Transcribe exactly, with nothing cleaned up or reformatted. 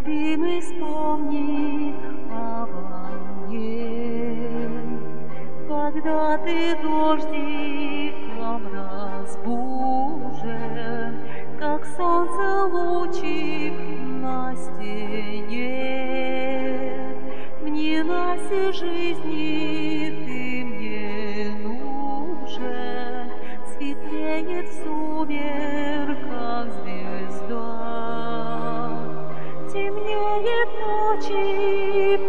любимый, вспомни обо мне. Когда ты дождиком разбужен, как солнце лучик на стене, мне на всей жизни ты мне нужен, светлеет в сумерках звезда, темнеет ночи